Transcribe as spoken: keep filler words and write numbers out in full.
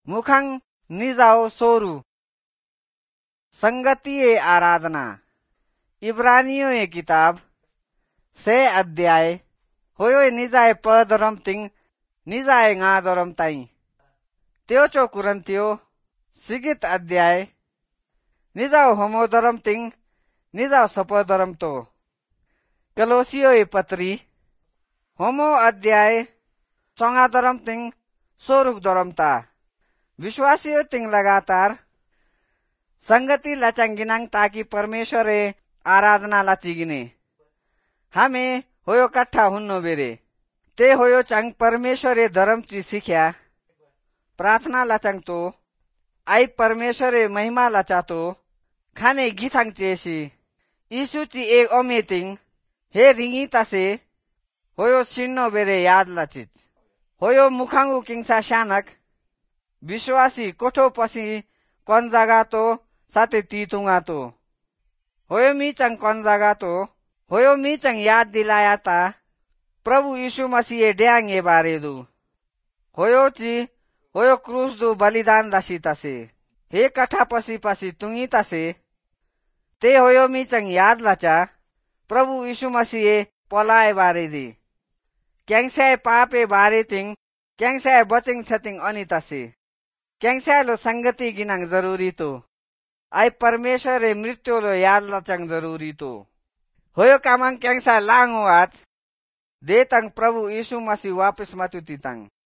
मुखंग निजाओ सोरू संगतीय आराधना इब्रानियों ये किताब से अध्याय होयो निजाए पद रमतिंग निजाए गाद रमताई त्यो चो कुरन्तियो सिगित अध्याय निजाओ होमो दरमतिंग निजाओ सपो दरम तो कलोसियो ये पत्री होमो अध्याय चंगा दरमतिंग सोरुक दरमता विश्वासियो तिंग लगातार संगति लचंगिनांग ताकि परमेश्वर ए आराधना लचिगिने हमें होयो कट्ठा हुन्नो बेरे ते होयो चंग परमेश्वर ए धर्म ची सिख्या प्रार्थना लचंग तो आई परमेश्वर ए महिमा लचा तो खाने गीथंग चेसी यीशु ची एक ओमेतिंग हे रिंगी तसे होयो सिन्नो बेरे याद लचित होयो मुखांगु किंगसा शानक विश्वासी कोठो पसी कौन जगा तो साथे तीतुंगा तो होयो मी चंग कौन जगा तो होयो मी चंग याद दिलाया ता प्रभु यीशु मसीह ड्यांगे बारे दू होयो ची होयो क्रूस दू बलिदान दसी तसे हे कठा पसी पसी तुंगी तसे ते होयो मी चंग याद लचा प्रभु यीशु मसीह पलाए बारे दी कैंसे पापे बारे तिंग कैंसे बचिंग छतिंग अनि तसे कैंसे लो संगति गिनांग जरूरी तो आई परमेश्वर ए मृत्यु लो याद लचंग जरूरी तो होयो कामंग कैंसा लांग आज दे तंग प्रभु यीशु मसीह वापस मतुती तंग